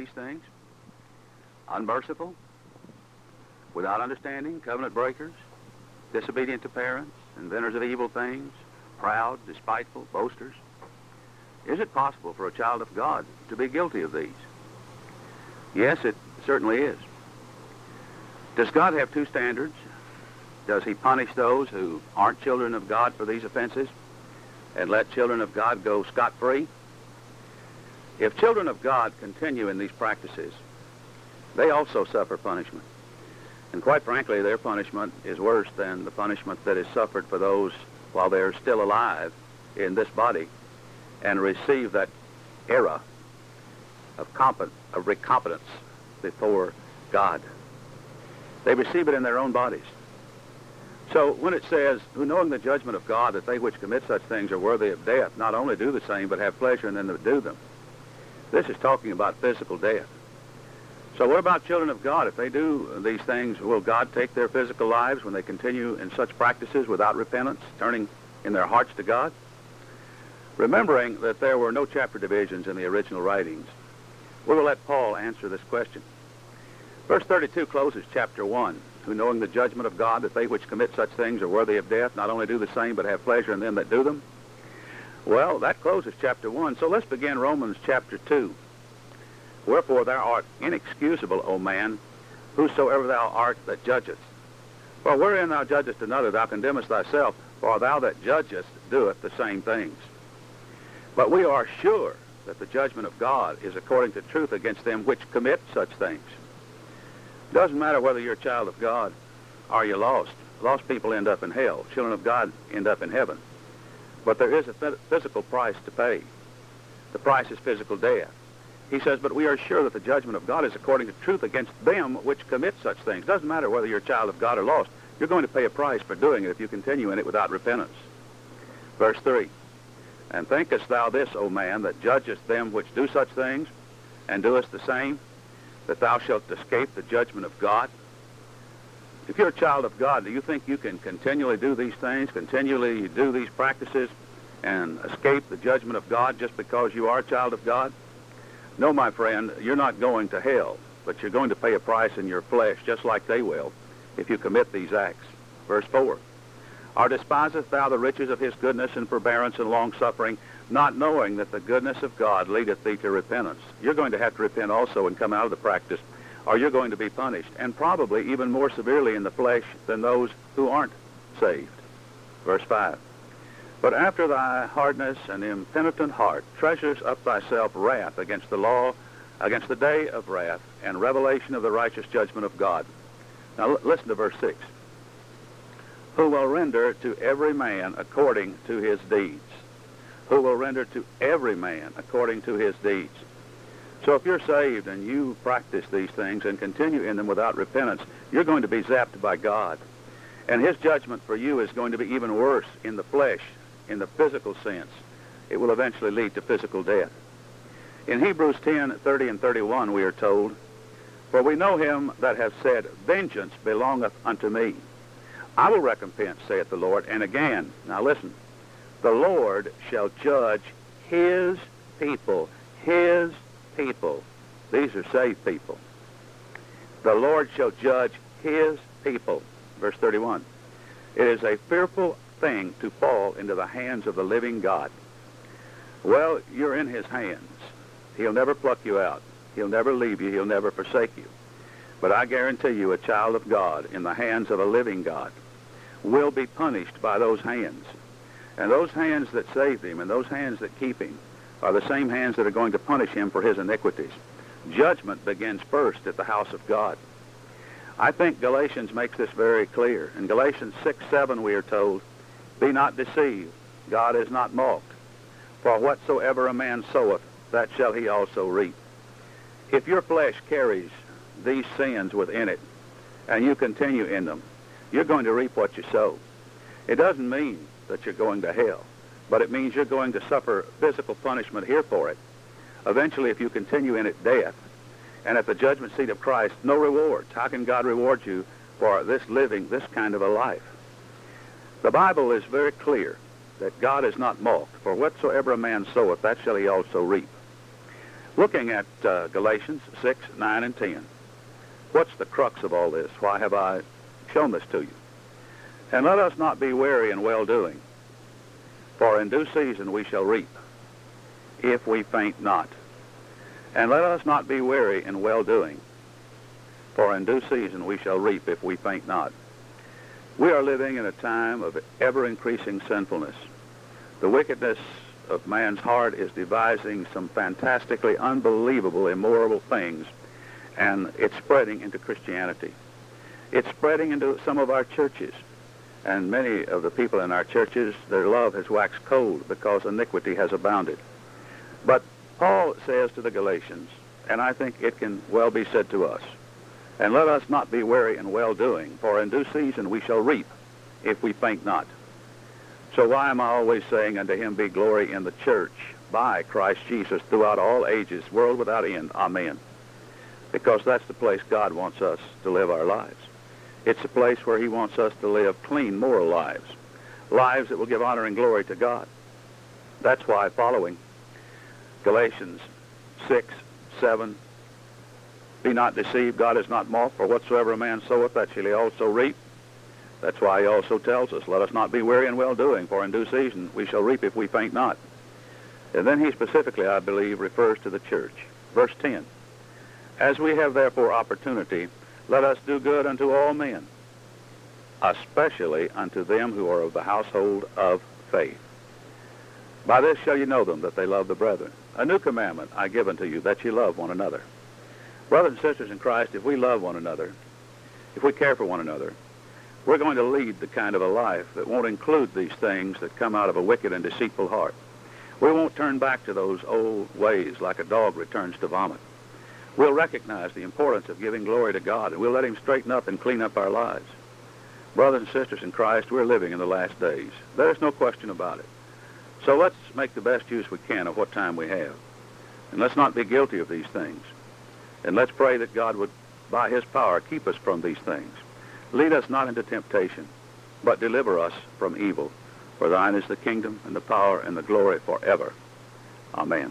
these things? Unmerciful, without understanding, covenant breakers, disobedient to parents, inventors of evil things, proud, despiteful, boasters. Is it possible for a child of God to be guilty of these? Yes, it certainly is. Does God have two standards? Does he punish those who aren't children of God for these offenses and let children of God go scot-free? If children of God continue in these practices, they also suffer punishment. And quite frankly, their punishment is worse than the punishment that is suffered for those while they're still alive in this body and receive that era of recompetence before God. They receive it in their own bodies. So when it says, who knowing the judgment of God, that they which commit such things are worthy of death, not only do the same, but have pleasure in them that do them. This is talking about physical death. So what about children of God? If they do these things, will God take their physical lives when they continue in such practices without repentance, turning in their hearts to God? Remembering that there were no chapter divisions in the original writings, we will let Paul answer this question. Verse 32 closes chapter 1, who knowing the judgment of God, that they which commit such things are worthy of death, not only do the same, but have pleasure in them that do them. Well, that closes chapter 1. So let's begin Romans chapter 2. Wherefore thou art inexcusable, O man, whosoever thou art that judgest. For wherein thou judgest another, thou condemnest thyself, for thou that judgest doeth the same things. But we are sure that the judgment of God is according to truth against them which commit such things. Doesn't matter whether you're a child of God or you're lost. Lost people end up in hell. Children of God end up in heaven. But there is a physical price to pay. The price is physical death. He says, but we are sure that the judgment of God is according to truth against them which commit such things. Doesn't matter whether you're a child of God or lost. You're going to pay a price for doing it if you continue in it without repentance. Verse 3, and thinkest thou this, O man, that judgest them which do such things, and doest the same, that thou shalt escape the judgment of God? If you're a child of God, do you think you can continually do these things, continually do these practices, and escape the judgment of God just because you are a child of God? No, my friend, you're not going to hell, but you're going to pay a price in your flesh, just like they will, if you commit these acts. Verse 4, or despisest thou the riches of his goodness and forbearance and long-suffering, not knowing that the goodness of God leadeth thee to repentance? You're going to have to repent also and come out of the practice, or you're going to be punished, and probably even more severely in the flesh than those who aren't saved. Verse 5, but after thy hardness and impenitent heart treasures up thyself wrath against the law, against the day of wrath and revelation of the righteous judgment of God. Now listen to verse 6. Who will render to every man according to his deeds. Who will render to every man according to his deeds. So if you're saved and you practice these things and continue in them without repentance, you're going to be zapped by God. And his judgment for you is going to be even worse in the flesh, in the physical sense. It will eventually lead to physical death. In Hebrews 10:30 and 31 we are told, for we know him that hath said, vengeance belongeth unto me. I will recompense, saith the Lord. And again, now listen, the Lord shall judge his people. His people. These are saved people. The Lord shall judge his people. Verse 31. It is a fearful thing to fall into the hands of the living God. Well, you're in his hands. He'll never pluck you out. He'll never leave you. He'll never forsake you. But I guarantee you, a child of God in the hands of a living God will be punished by those hands. And those hands that saved him and those hands that keep him are the same hands that are going to punish him for his iniquities. Judgment begins first at the house of God. I think Galatians makes this very clear. In Galatians 6:7 we are told, be not deceived, God is not mocked. For whatsoever a man soweth, that shall he also reap. If your flesh carries these sins within it, and you continue in them, you're going to reap what you sow. It doesn't mean that you're going to hell, but it means you're going to suffer physical punishment here for it. Eventually, if you continue in it, death. And at the judgment seat of Christ, no rewards. How can God reward you for living this kind of a life? The Bible is very clear that God is not mocked. For whatsoever a man soweth, that shall he also reap. Looking at Galatians 6, 9, and 10, what's the crux of all this? Why have I shown this to you? And let us not be weary in well-doing, for in due season we shall reap, if we faint not. And let us not be weary in well-doing, for in due season we shall reap, if we faint not. We are living in a time of ever-increasing sinfulness. The wickedness of man's heart is devising some fantastically unbelievable, immoral things, and it's spreading into Christianity. It's spreading into some of our churches, and many of the people in our churches, their love has waxed cold because iniquity has abounded. But Paul says to the Galatians, and I think it can well be said to us, and let us not be weary in well-doing, for in due season we shall reap, if we faint not. So why am I always saying, unto him be glory in the church by Christ Jesus throughout all ages, world without end, amen? Because that's the place God wants us to live our lives. It's a place where he wants us to live clean, moral lives, lives that will give honor and glory to God. That's why following Galatians 6, 7, be not deceived, God is not mocked, for whatsoever a man soweth, that shall he also reap. That's why he also tells us, let us not be weary in well-doing, for in due season we shall reap if we faint not. And then he specifically, I believe, refers to the church. Verse 10, as we have therefore opportunity, let us do good unto all men, especially unto them who are of the household of faith. By this shall you know them, that they love the brethren. A new commandment I give unto you, that ye love one another. Brothers and sisters in Christ, if we love one another, if we care for one another, we're going to lead the kind of a life that won't include these things that come out of a wicked and deceitful heart. We won't turn back to those old ways like a dog returns to vomit. We'll recognize the importance of giving glory to God, and we'll let him straighten up and clean up our lives. Brothers and sisters in Christ, we're living in the last days. There's no question about it. So let's make the best use we can of what time we have. And let's not be guilty of these things. And let's pray that God would, by his power, keep us from these things. Lead us not into temptation, but deliver us from evil. For thine is the kingdom and the power and the glory forever. Amen.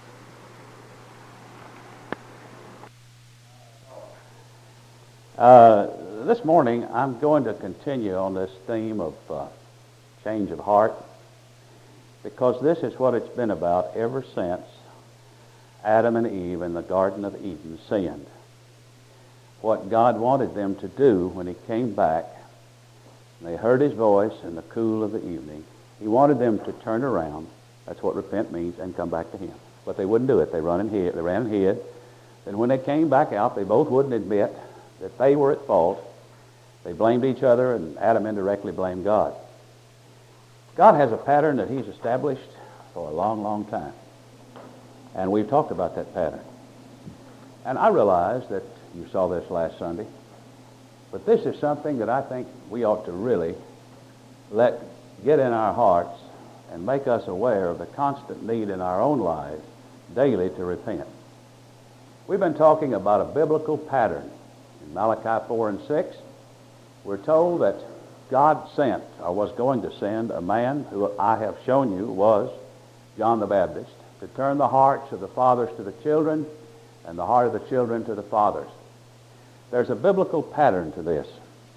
This morning, I'm going to continue on this theme of change of heart, because this is what it's been about ever since Adam and Eve in the Garden of Eden sinned. What God wanted them to do when he came back, and they heard his voice in the cool of the evening, he wanted them to turn around, that's what repent means, and come back to him. But they wouldn't do it. They ran and hid. Then when they came back out, they both wouldn't admit that they were at fault. They blamed each other, and Adam indirectly blamed God. God has a pattern that he's established for a long, long time. And we've talked about that pattern. And I realize that you saw this last Sunday, but this is something that I think we ought to really let get in our hearts and make us aware of the constant need in our own lives daily to repent. We've been talking about a biblical pattern. In Malachi 4 and 6, we're told that God sent, or was going to send, a man who I have shown you was John the Baptist, to turn the hearts of the fathers to the children and the heart of the children to the fathers. There's a biblical pattern to this.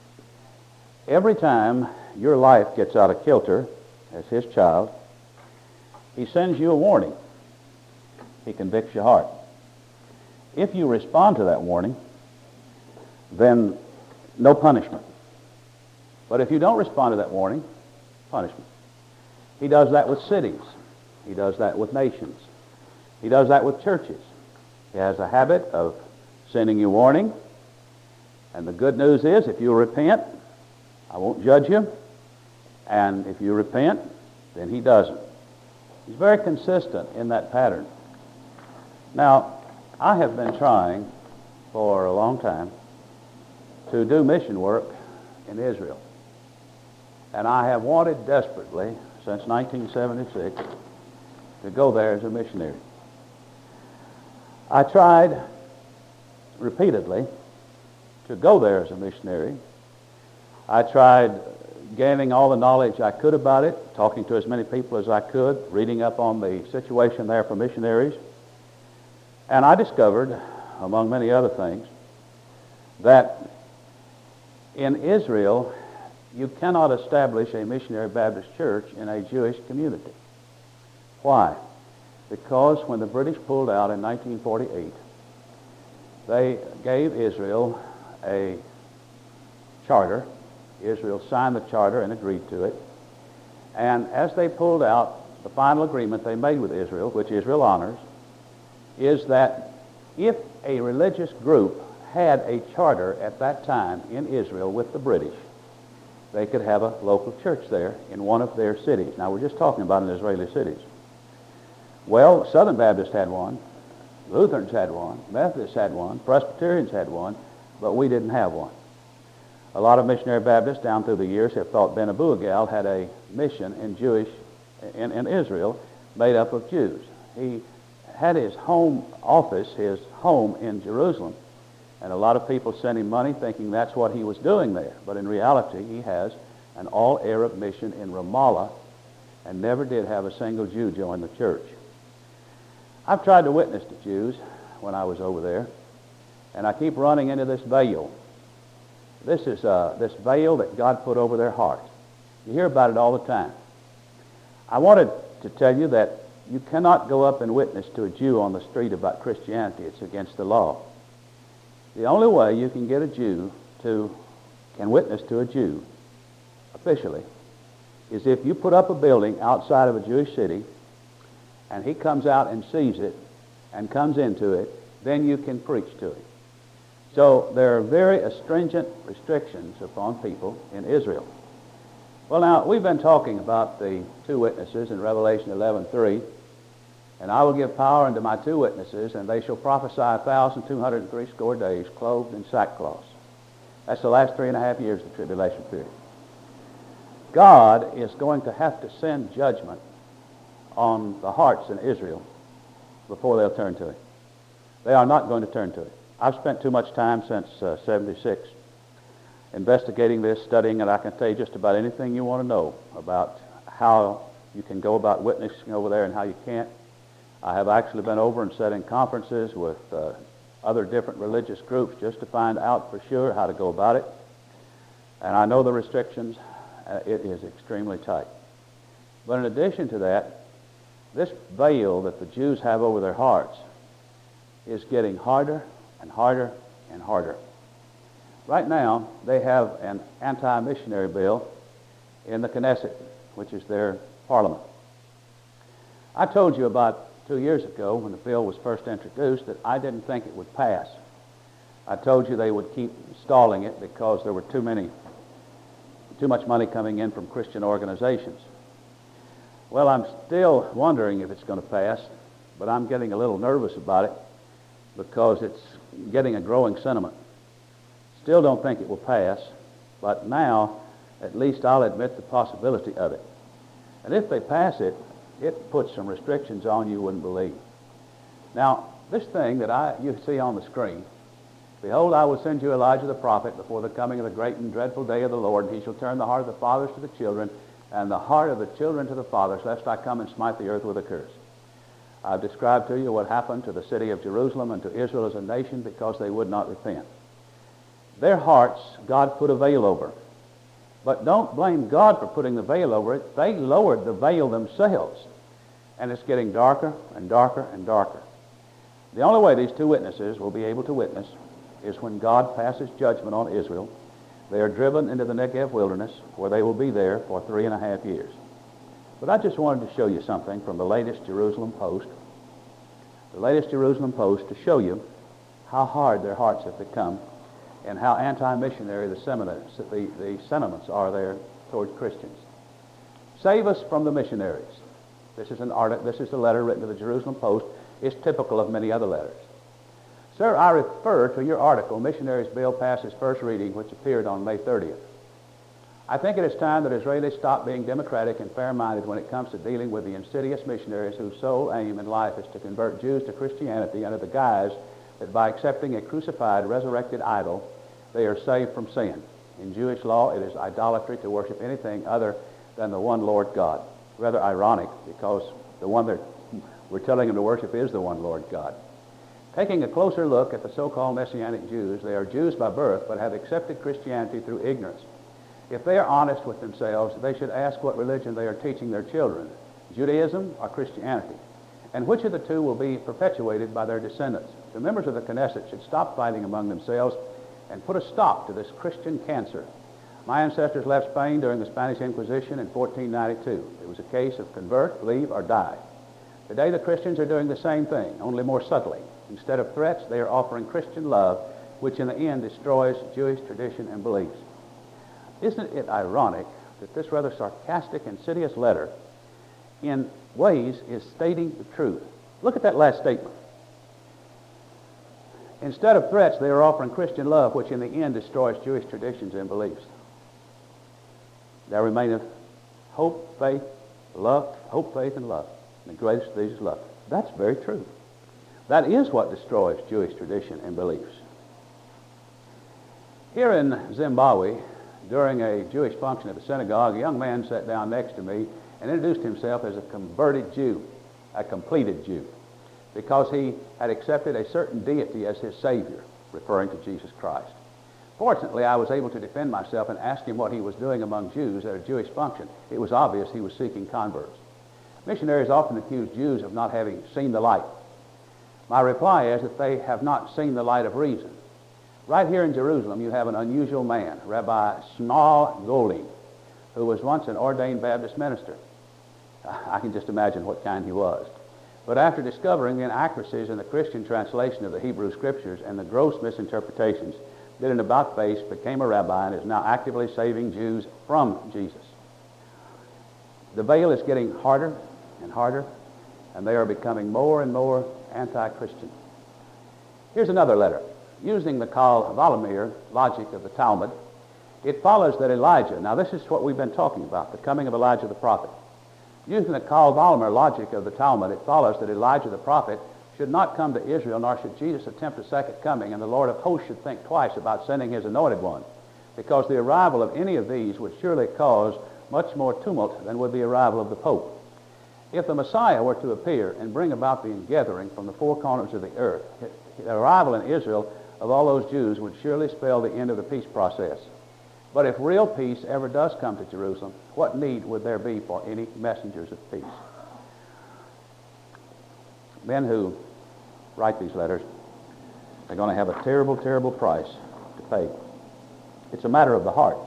Every time your life gets out of kilter as his child, he sends you a warning. He convicts your heart. If you respond to that warning, then no punishment. But if you don't respond to that warning, punishment. He does that with cities. He does that with nations. He does that with churches. He has a habit of sending you warning. And the good news is, if you repent, I won't judge you. And if you repent, then he doesn't. He's very consistent in that pattern. Now, I have been trying for a long time to do mission work in Israel. And I have wanted desperately, since 1976, to go there as a missionary. I tried repeatedly to go there as a missionary. I tried gaining all the knowledge I could about it, talking to as many people as I could, reading up on the situation there for missionaries. And I discovered, among many other things, that in Israel, you cannot establish a missionary Baptist church in a Jewish community. Why? Because when the British pulled out in 1948, they gave Israel a charter. Israel signed the charter and agreed to it. And as they pulled out, the final agreement they made with Israel, which Israel honors, is that if a religious group had a charter at that time in Israel with the British, they could have a local church there in one of their cities. Now, we're just talking about in Israeli cities. Well, Southern Baptists had one, Lutherans had one, Methodists had one, Presbyterians had one, but we didn't have one. A lot of missionary Baptists down through the years have thought Ben Abu Agal had a mission in Israel made up of Jews. He had his home office, his home in Jerusalem, and a lot of people sent him money thinking that's what he was doing there. But in reality, he has an all-Arab mission in Ramallah and never did have a single Jew join the church. I've tried to witness to Jews when I was over there, and I keep running into this veil. This is this veil that God put over their heart. You hear about it all the time. I wanted to tell you that you cannot go up and witness to a Jew on the street about Christianity. It's against the law. The only way you can get a Jew can witness to a Jew officially is if you put up a building outside of a Jewish city and he comes out and sees it and comes into it, then you can preach to him. So there are very stringent restrictions upon people in Israel. Well, now, we've been talking about the two witnesses in Revelation 11:3, and I will give power unto my two witnesses, and they shall prophesy 1,260 days, clothed in sackcloth. That's the last 3.5 years of the tribulation period. God is going to have to send judgment on the hearts in Israel before they'll turn to Him. They are not going to turn to Him. I've spent too much time since 76 investigating this, studying it. I can tell you just about anything you want to know about how you can go about witnessing over there and how you can't. I have actually been over and sat in conferences with other different religious groups just to find out for sure how to go about it. And I know the restrictions. It is extremely tight. But in addition to that, this veil that the Jews have over their hearts is getting harder and harder and harder. Right now, they have an anti-missionary bill in the Knesset, which is their parliament. I told you about 2 years ago when the bill was first introduced that I didn't think it would pass. I told you they would keep stalling it because there were too much money coming in from Christian organizations. Well, I'm still wondering if it's going to pass, but I'm getting a little nervous about it because it's getting a growing sentiment. Still don't think it will pass, but now at least I'll admit the possibility of it. And if they pass it, it puts some restrictions on you wouldn't believe. Now, this thing that you see on the screen, behold, I will send you Elijah the prophet before the coming of the great and dreadful day of the Lord, and he shall turn the heart of the fathers to the children, and the heart of the children to the fathers, lest I come and smite the earth with a curse. I've described to you what happened to the city of Jerusalem and to Israel as a nation because they would not repent. Their hearts, God put a veil over. But don't blame God for putting the veil over it. They lowered the veil themselves. And it's getting darker and darker and darker. The only way these two witnesses will be able to witness is when God passes judgment on Israel. They are driven into the Negev wilderness, where they will be there for 3.5 years. But I just wanted to show you something from the latest Jerusalem Post. The latest Jerusalem Post to show you how hard their hearts have become and how anti-missionary the sentiments are there towards Christians. Save us from the missionaries. This is a letter written to the Jerusalem Post. It's typical of many other letters. Sir, I refer to your article, Missionaries' Bill Passes First Reading, which appeared on May 30th. I think it is time that Israelis stop being democratic and fair-minded when it comes to dealing with the insidious missionaries whose sole aim in life is to convert Jews to Christianity under the guise that by accepting a crucified, resurrected idol, they are saved from sin. In Jewish law, it is idolatry to worship anything other than the one Lord God. Rather ironic, because the one that we're telling them to worship is the one Lord God. Taking a closer look at the so-called Messianic Jews, they are Jews by birth but have accepted Christianity through ignorance. If they are honest with themselves, they should ask what religion they are teaching their children, Judaism or Christianity, and which of the two will be perpetuated by their descendants. The members of the Knesset should stop fighting among themselves and put a stop to this Christian cancer. My ancestors left Spain during the Spanish Inquisition in 1492. It was a case of convert, leave, or die. Today the Christians are doing the same thing, only more subtly. Instead of threats, they are offering Christian love, which in the end destroys Jewish tradition and beliefs. Isn't it ironic that this rather sarcastic, insidious letter in ways is stating the truth? Look at that last statement. Instead of threats, they are offering Christian love, which in the end destroys Jewish traditions and beliefs. There remaineth hope, faith, love, hope, faith, and love. The greatest of these is love. That's very true. That is what destroys Jewish tradition and beliefs. Here in Zimbabwe, during a Jewish function at the synagogue, a young man sat down next to me and introduced himself as a converted Jew, a completed Jew, because he had accepted a certain deity as his Savior, referring to Jesus Christ. Fortunately, I was able to defend myself and ask him what he was doing among Jews at a Jewish function. It was obvious he was seeking converts. Missionaries often accuse Jews of not having seen the light. My reply is that they have not seen the light of reason. Right here in Jerusalem, you have an unusual man, Rabbi Snah Golding, who was once an ordained Baptist minister. I can just imagine what kind he was. But after discovering the inaccuracies in the Christian translation of the Hebrew Scriptures and the gross misinterpretations, did an about-face, became a rabbi, and is now actively saving Jews from Jesus. The veil is getting harder and harder, and they are becoming more and more anti-Christian. Here's another letter. Using the Kal Valamir logic of the Talmud, it follows that Elijah, now this is what we've been talking about, the coming of Elijah the prophet. Using the Kal Valamir logic of the Talmud, it follows that Elijah the prophet should not come to Israel, nor should Jesus attempt a second coming, and the Lord of hosts should think twice about sending his anointed one, because the arrival of any of these would surely cause much more tumult than would the arrival of the Pope. If the Messiah were to appear and bring about the ingathering from the four corners of the earth, the arrival in Israel of all those Jews would surely spell the end of the peace process. But if real peace ever does come to Jerusalem, what need would there be for any messengers of peace? Men who write these letters are going to have a terrible, terrible price to pay. It's a matter of the heart.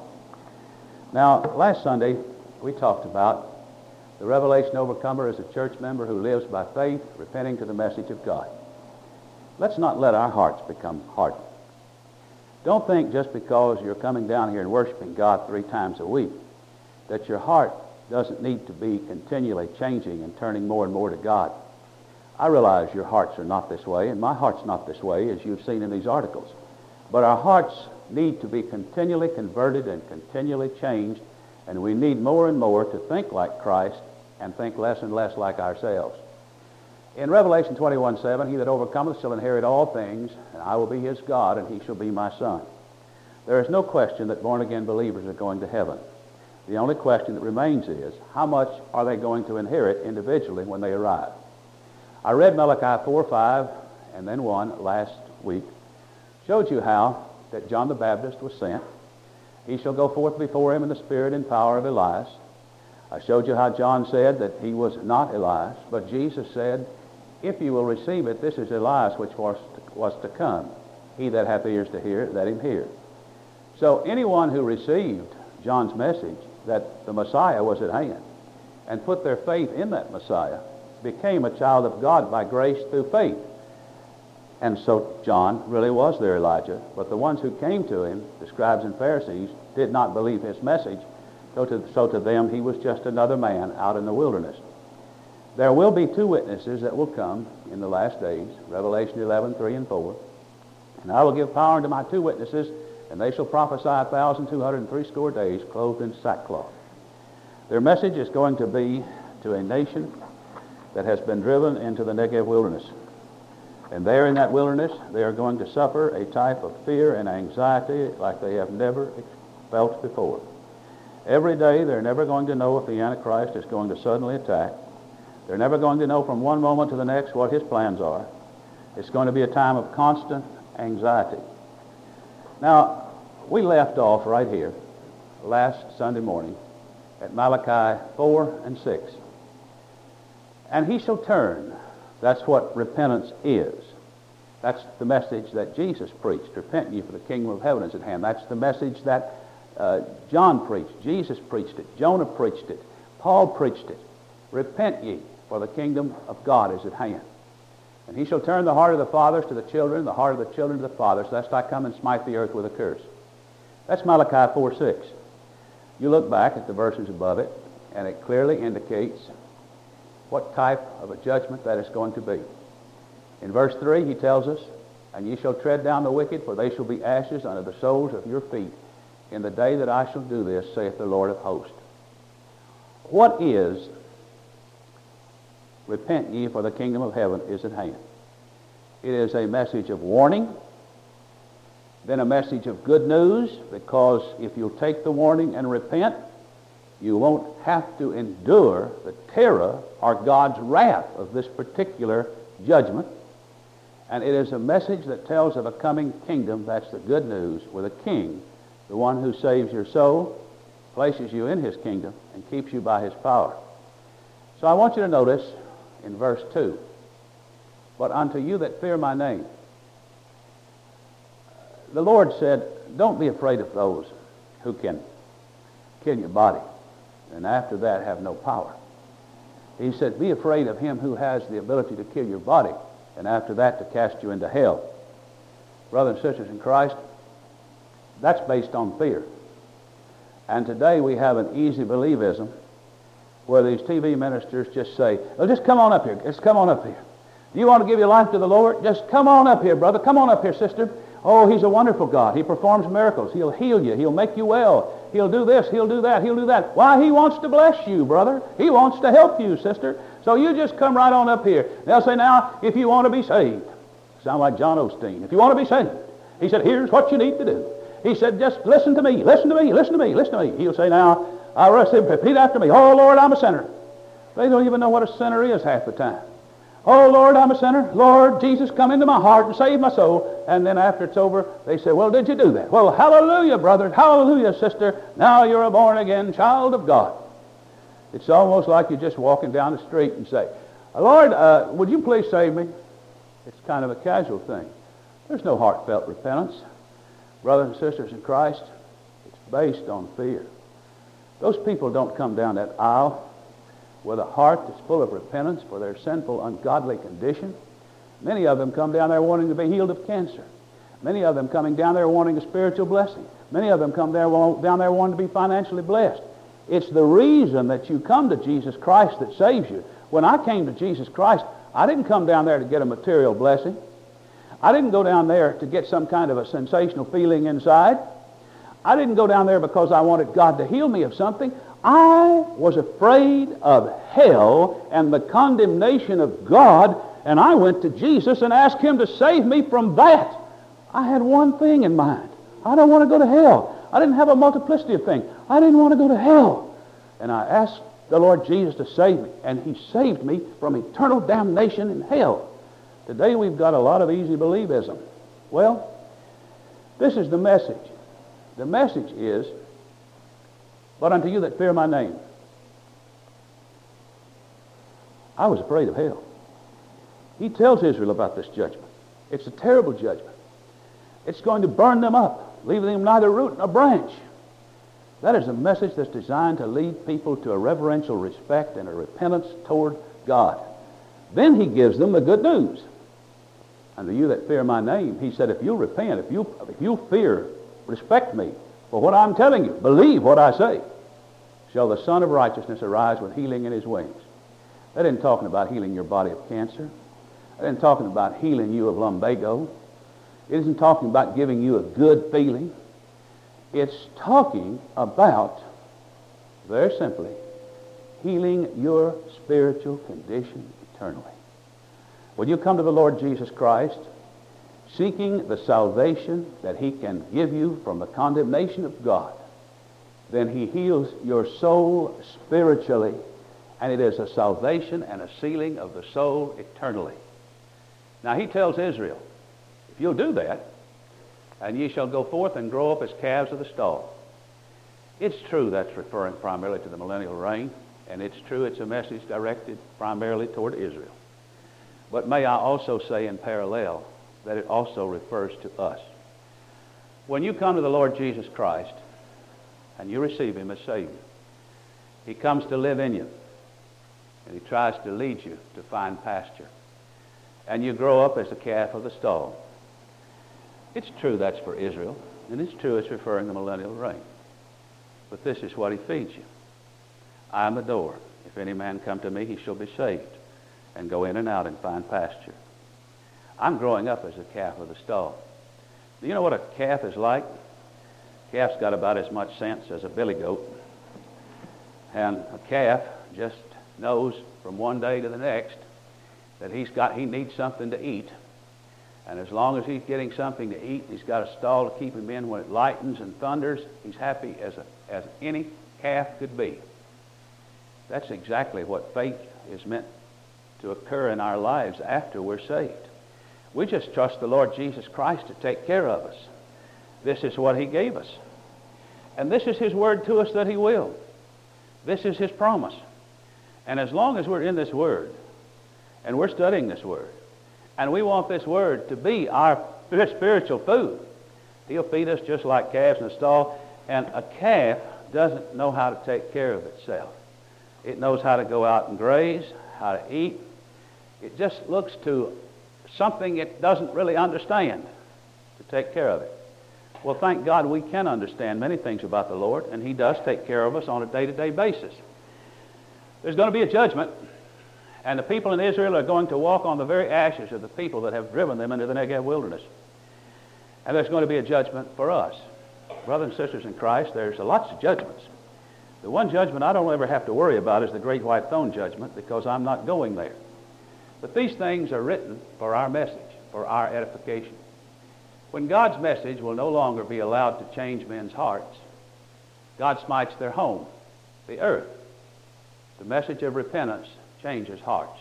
Now, last Sunday, we talked about the Revelation Overcomer is a church member who lives by faith, repenting to the message of God. Let's not let our hearts become hardened. Don't think just because you're coming down here and worshiping God 3 times a week that your heart doesn't need to be continually changing and turning more and more to God. I realize your hearts are not this way, and my heart's not this way, as you've seen in these articles. But our hearts need to be continually converted and continually changed, and we need more and more to think like Christ and think less and less like ourselves. In Revelation 21:7, he that overcometh shall inherit all things, and I will be his God, and he shall be my son. There is no question that born-again believers are going to heaven. The only question that remains is, how much are they going to inherit individually when they arrive? I read Malachi 4:5 and then 1 last week, showed you how that John the Baptist was sent. He shall go forth before him in the spirit and power of Elias. I showed you how John said that he was not Elias, but Jesus said, if you will receive it, this is Elias which was to come. He that hath ears to hear, let him hear. So anyone who received John's message that the Messiah was at hand and put their faith in that Messiah became a child of God by grace through faith. And so John really was their Elijah, but the ones who came to him, the scribes and Pharisees, did not believe his message, so to them he was just another man out in the wilderness. There will be 2 witnesses that will come in the last days, Revelation 11:3 and 4. And I will give power unto my 2 witnesses, and they shall prophesy 1,260 days, clothed in sackcloth. Their message is going to be to a nation that has been driven into the Negev wilderness. And there in that wilderness, they are going to suffer a type of fear and anxiety like they have never felt before. Every day, they're never going to know if the Antichrist is going to suddenly attack. They're never going to know from one moment to the next what his plans are. It's going to be a time of constant anxiety. Now, we left off right here last Sunday morning at Malachi 4 and 6. And he shall turn. That's what repentance is. That's the message that Jesus preached. Repent ye, for the kingdom of heaven is at hand. That's the message that John preached. Jesus preached it. Jonah preached it. Paul preached it. Repent ye, for the kingdom of God is at hand. And he shall turn the heart of the fathers to the children, the heart of the children to the fathers, lest I come and smite the earth with a curse. That's Malachi 4:6. You look back at the verses above it, and it clearly indicates what type of a judgment that is going to be. In verse 3, he tells us, and ye shall tread down the wicked, for they shall be ashes under the soles of your feet in the day that I shall do this, saith the Lord of hosts. What is repent ye, for the kingdom of heaven is at hand? It is a message of warning, then a message of good news, because if you'll take the warning and repent, you won't have to endure the terror or God's wrath of this particular judgment. And it is a message that tells of a coming kingdom. That's the good news, with a king, the one who saves your soul, places you in his kingdom, and keeps you by his power. So I want you to notice in verse 2, but unto you that fear my name. The Lord said, don't be afraid of those who can kill your body, and after that have no power. He said, be afraid of him who has the ability to kill your body, and after that to cast you into hell. Brothers and sisters in Christ, that's based on fear. And today we have an easy believism where these TV ministers just say, oh, just come on up here. Just come on up here. Do you want to give your life to the Lord? Just come on up here, brother. Come on up here, sister. Oh, he's a wonderful God. He performs miracles. He'll heal you. He'll make you well. He'll do this. He'll do that. He'll do that. Why, he wants to bless you, brother. He wants to help you, sister. So you just come right on up here. They'll say, now, if you want to be saved. Sound like John Osteen. If you want to be saved. He said, here's what you need to do. He said, just listen to me. Listen to me. Listen to me. Listen to me. He'll say, now, I repeat after me. Oh, Lord, I'm a sinner. They don't even know what a sinner is half the time. Oh, Lord, I'm a sinner. Lord, Jesus, come into my heart and save my soul. And then after it's over, they say, well, did you do that? Well, hallelujah, brother. Hallelujah, sister. Now you're a born-again child of God. It's almost like you're just walking down the street and say, Lord, would you please save me? It's kind of a casual thing. There's no heartfelt repentance. Brothers and sisters in Christ, it's based on fear. Those people don't come down that aisle with a heart that's full of repentance for their sinful, ungodly condition. Many of them come down there wanting to be healed of cancer. Many of them coming down there wanting a spiritual blessing. Many of them come down there wanting to be financially blessed. It's the reason that you come to Jesus Christ that saves you. When I came to Jesus Christ, I didn't come down there to get a material blessing. I didn't go down there to get some kind of a sensational feeling inside. I didn't go down there because I wanted God to heal me of something. I was afraid of hell and the condemnation of God, and I went to Jesus and asked him to save me from that. I had one thing in mind. I don't want to go to hell. I didn't have a multiplicity of things. I didn't want to go to hell. And I asked the Lord Jesus to save me, and he saved me from eternal damnation in hell. Today we've got a lot of easy believism. Well, this is the message. The message is, but unto you that fear my name. I was afraid of hell. He tells Israel about this judgment. It's a terrible judgment. It's going to burn them up, leaving them neither root nor branch. That is a message that's designed to lead people to a reverential respect and a repentance toward God. Then he gives them the good news. Unto you that fear my name, he said, if you repent, if you fear, respect me for what I'm telling you, believe what I say, shall the Son of Righteousness arise with healing in his wings. That isn't talking about healing your body of cancer. That isn't talking about healing you of lumbago. It isn't talking about giving you a good feeling. It's talking about, very simply, healing your spiritual condition eternally. When you come to the Lord Jesus Christ, seeking the salvation that he can give you from the condemnation of God, then he heals your soul spiritually, and it is a salvation and a sealing of the soul eternally. Now he tells Israel, if you'll do that, and ye shall go forth and grow up as calves of the stall. It's true that's referring primarily to the millennial reign, and it's true it's a message directed primarily toward Israel. But may I also say in parallel that it also refers to us. When you come to the Lord Jesus Christ and you receive him as Savior, he comes to live in you, and he tries to lead you to find pasture. And you grow up as a calf of the stall. It's true that's for Israel, and it's true it's referring to the millennial reign. But this is what he feeds you. I am the door. If any man come to me, he shall be saved, and go in and out and find pasture. I'm growing up as a calf of the stall. Do you know what a calf is like? A calf's got about as much sense as a billy goat. And a calf just knows from one day to the next that he needs something to eat. And as long as he's getting something to eat, he's got a stall to keep him in when it lightens and thunders, he's happy as any calf could be. That's exactly what faith is meant to occur in our lives after we're saved. We just trust the Lord Jesus Christ to take care of us. This is what he gave us. And this is his word to us that he will. This is his promise. And as long as we're in this word, and we're studying this word, and we want this word to be our spiritual food, he'll feed us just like calves in a stall. And a calf doesn't know how to take care of itself. It knows how to go out and graze, how to eat. It just looks to something it doesn't really understand to take care of it. Well, thank God we can understand many things about the Lord, and he does take care of us on a day-to-day basis. There's going to be a judgment, and the people in Israel are going to walk on the very ashes of the people that have driven them into the Negev wilderness. And there's going to be a judgment for us. Brothers and sisters in Christ, there's lots of judgments. The one judgment I don't ever have to worry about is the great white throne judgment, because I'm not going there. But these things are written for our message, for our edification. When God's message will no longer be allowed to change men's hearts, God smites their home, the earth. The message of repentance changes hearts.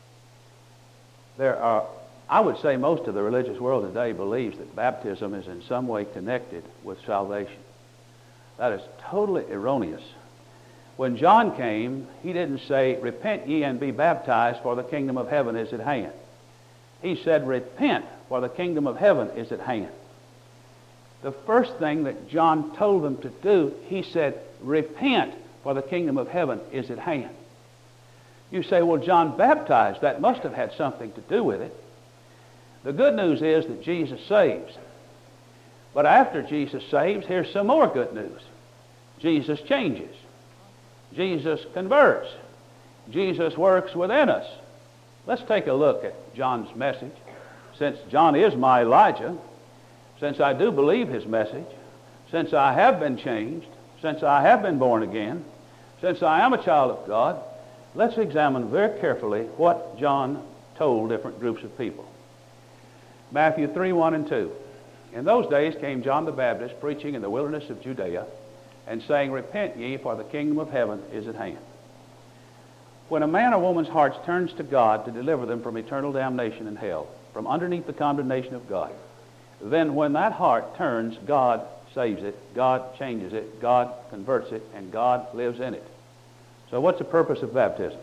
I would say most of the religious world today believes that baptism is in some way connected with salvation. That is totally erroneous. When John came, he didn't say, repent ye and be baptized, for the kingdom of heaven is at hand. He said, repent, for the kingdom of heaven is at hand. The first thing that John told them to do, he said, repent, for the kingdom of heaven is at hand. You say, well, John baptized. That must have had something to do with it. The good news is that Jesus saves. But after Jesus saves, here's some more good news. Jesus changes. Jesus converts. Jesus works within us. Let's take a look at John's message. Since John is my Elijah, since I do believe his message, since I have been changed, since I have been born again, since I am a child of God, let's examine very carefully what John told different groups of people. Matthew 3:1 and 2. In those days came John the Baptist preaching in the wilderness of Judea and saying, repent ye, for the kingdom of heaven is at hand. When a man or woman's heart turns to God to deliver them from eternal damnation in hell, from underneath the condemnation of God, then when that heart turns, God saves it, God changes it, God converts it, and God lives in it. So what's the purpose of baptism?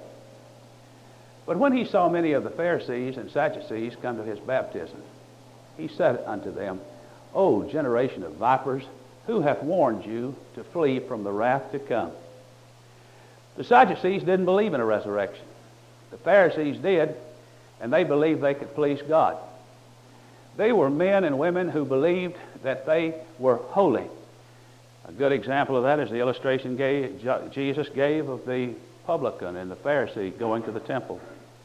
But when he saw many of the Pharisees and Sadducees come to his baptism, he said unto them, O generation of vipers, who hath warned you to flee from the wrath to come? The Sadducees didn't believe in a resurrection. The Pharisees did, and they believed they could please God. They were men and women who believed that they were holy. A good example of that is the illustration Jesus gave of the publican and the Pharisee going to the temple.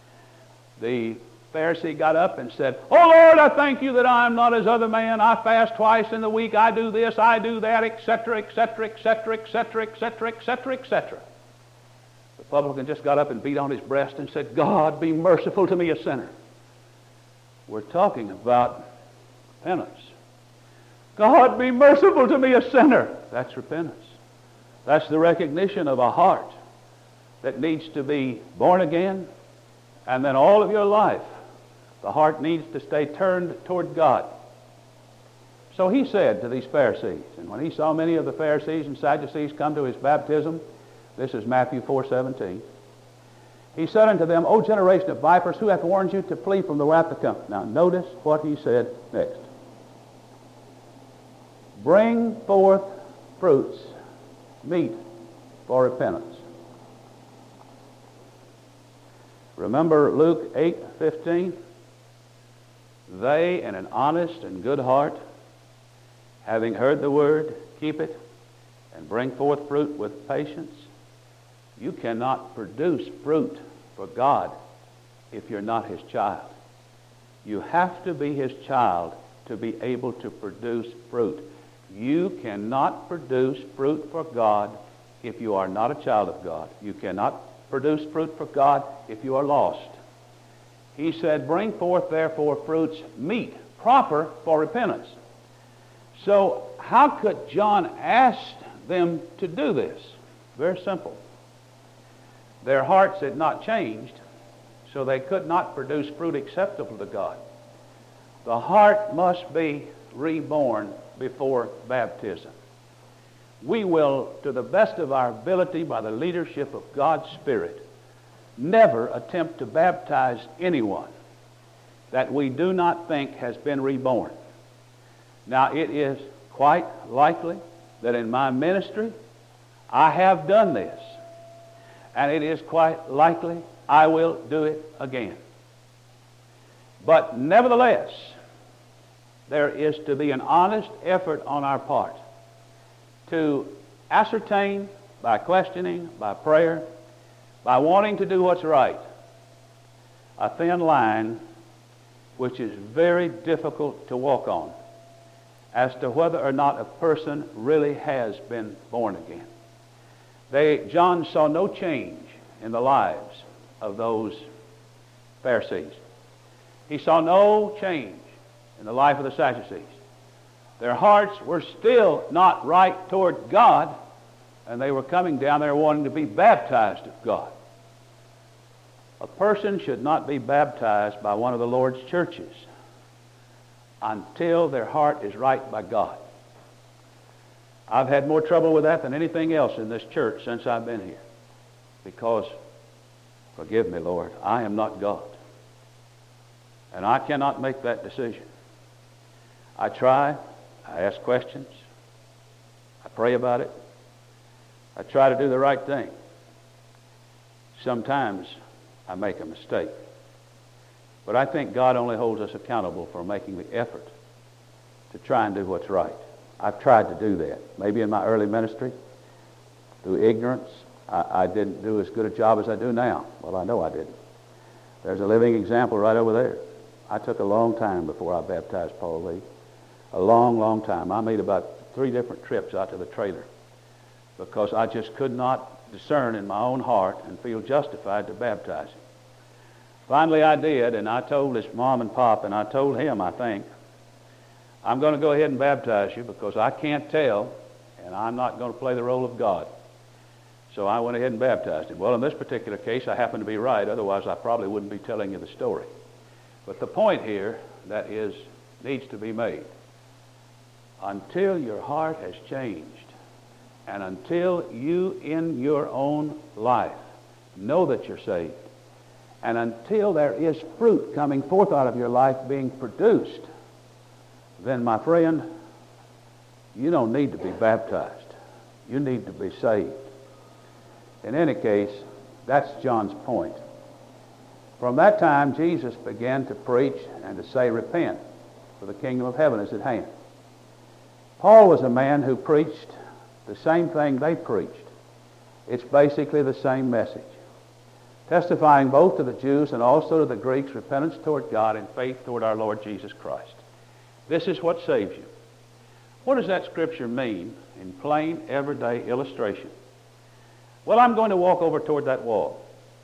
The Pharisee got up and said, "Oh Lord, I thank you that I am not as other men. I fast twice in the week. I do this, I do that, etc., etc., etc., etc., etc., etc., etc." The publican just got up and beat on his breast and said, "God, be merciful to me, a sinner." We're talking about penance. God, be merciful to me, a sinner. That's repentance. That's the recognition of a heart that needs to be born again, and then all of your life The heart needs to stay turned toward God. So he said to these Pharisees, and when he saw many of the Pharisees and Sadducees come to his baptism, this is Matthew 4:17, he said unto them, O generation of vipers, who hath warned you to flee from the wrath to come? Now notice what he said next. Bring forth fruits, meet for repentance. Remember Luke 8:15? They, in an honest and good heart, having heard the word, keep it, and bring forth fruit with patience. You cannot produce fruit for God if you're not his child. You have to be his child to be able to produce fruit. You cannot produce fruit for God if you are not a child of God. You cannot produce fruit for God if you are lost. He said, bring forth therefore fruits meet, proper for repentance. So how could John ask them to do this? Very simple. Their hearts had not changed, so they could not produce fruit acceptable to God. The heart must be reborn before baptism. We will, to the best of our ability, by the leadership of God's Spirit, never attempt to baptize anyone that we do not think has been reborn. Now, it is quite likely that in my ministry I have done this, and it is quite likely I will do it again. But nevertheless, there is to be an honest effort on our part to ascertain by questioning, by prayer, by wanting to do what's right, a thin line which is very difficult to walk on as to whether or not a person really has been born again. John saw no change in the lives of those Pharisees. He saw no change in the life of the Sadducees. Their hearts were still not right toward God, and they were coming down there wanting to be baptized of God. A person should not be baptized by one of the Lord's churches until their heart is right by God. I've had more trouble with that than anything else in this church since I've been here, because, forgive me, Lord, I am not God, and I cannot make that decision. I try, I ask questions, I pray about it, I try to do the right thing. Sometimes I make a mistake. But I think God only holds us accountable for making the effort to try and do what's right. I've tried to do that. Maybe in my early ministry, through ignorance, I didn't do as good a job as I do now. Well, I know I didn't. There's a living example right over there. I took a long time before I baptized Paul Lee. A long, long time. I made about 3 different trips out to the trailer because I just could not discern in my own heart and feel justified to baptize him. Finally I did, and I told his mom and pop, and I told him, I think, I'm going to go ahead and baptize you because I can't tell, and I'm not going to play the role of God. So I went ahead and baptized him. Well, in this particular case, I happen to be right. Otherwise, I probably wouldn't be telling you the story. But the point here that needs to be made, until your heart has changed, and until you in your own life know that you're saved, and until there is fruit coming forth out of your life being produced, then, my friend, you don't need to be baptized. You need to be saved. In any case, that's John's point. From that time, Jesus began to preach and to say, repent, for the kingdom of heaven is at hand. Paul was a man who preached the same thing they preached. It's basically the same message, testifying both to the Jews and also to the Greeks, repentance toward God and faith toward our Lord Jesus Christ. This is what saves you. What does that scripture mean in plain, everyday illustration? Well, I'm going to walk over toward that wall.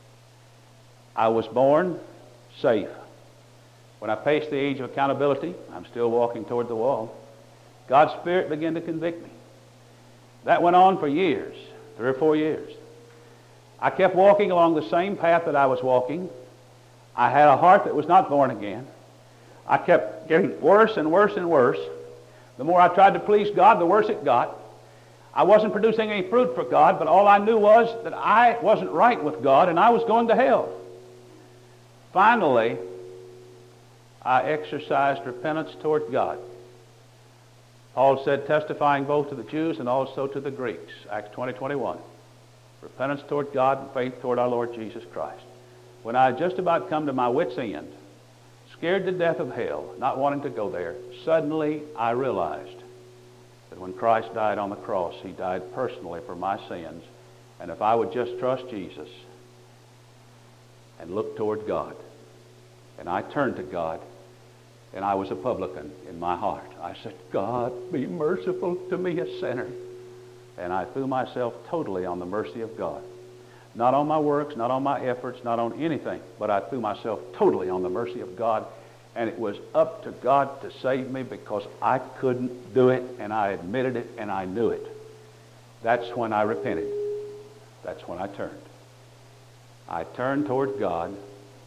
I was born safe. When I passed the age of accountability, I'm still walking toward the wall. God's Spirit began to convict me. That went on for years, 3 or 4 years. I kept walking along the same path that I was walking I had a heart that was not born again. I kept getting worse and worse and worse. The more I tried to please God, the worse it got. I wasn't producing any fruit for God, but all I knew was that I wasn't right with God and I was going to hell. Finally, I exercised repentance toward God. Paul said, testifying both to the Jews and also to the Greeks, Acts 20:21. Repentance toward God and faith toward our Lord Jesus Christ. When I had just about come to my wit's end, scared to death of hell, not wanting to go there, suddenly I realized that when Christ died on the cross, he died personally for my sins. And if I would just trust Jesus and look toward God, and I turned to God, and I was a publican in my heart. I said, God, be merciful to me, a sinner. And I threw myself totally on the mercy of God. Not on my works, not on my efforts, not on anything, but I threw myself totally on the mercy of God. And it was up to God to save me because I couldn't do it, and I admitted it, and I knew it. That's when I repented. That's when I turned. I turned toward God.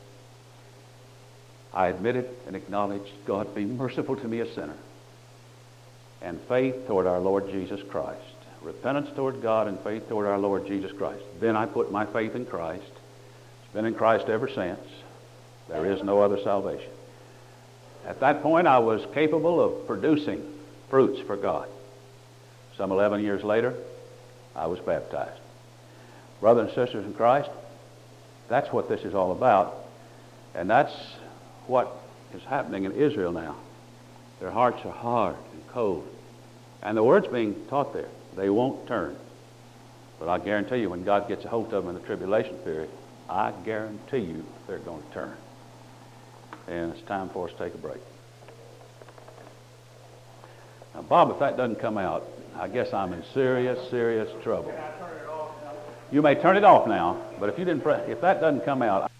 I admitted and acknowledged, God, be merciful to me, a sinner. And faith toward our Lord Jesus Christ. Repentance toward God and faith toward our Lord Jesus Christ. Then I put my faith in Christ. It's been in Christ ever since. There is no other salvation. At that point, I was capable of producing fruits for God. Some 11 years later, I was baptized. Brothers and sisters in Christ, that's what this is all about. And that's what is happening in Israel now. Their hearts are hard and cold. And the word's being taught there. They won't turn. But I guarantee you, when God gets a hold of them in the tribulation period, I guarantee you they're going to turn. And it's time for us to take a break. Now, Bob, if that doesn't come out, I guess I'm in serious, serious trouble. Can I turn it off now? You may turn it off now, but if that doesn't come out...